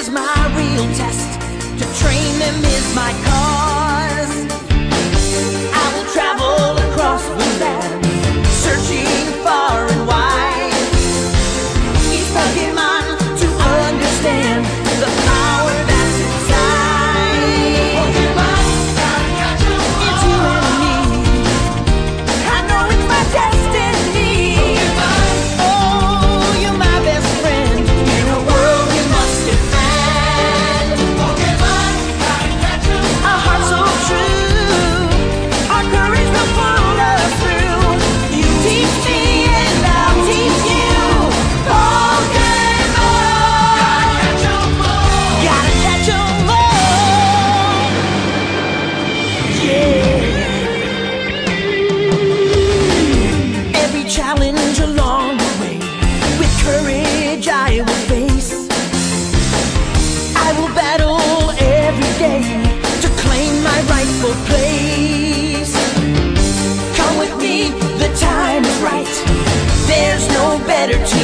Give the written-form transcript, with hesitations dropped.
is my real test. To train them is my cause. I will travel across the land, searching far and wide. Each Pokemon to understand the power that's inside. Pokemon, gotta catch 'em all. It's you and me. I know it's my destiny. Pokemon, oh, you're my best friend in a world we must defend. Pokemon, gotta catch 'em all. A heart so true, our courage will pull us through. You teach me and I'll teach you. Pokemon, gotta catch 'em all. Gotta catch 'em all. Yeah. Every challenge along the way, with courage I will face. I will battle every day to claim my rightful place. Come with me, the time is right. There's no better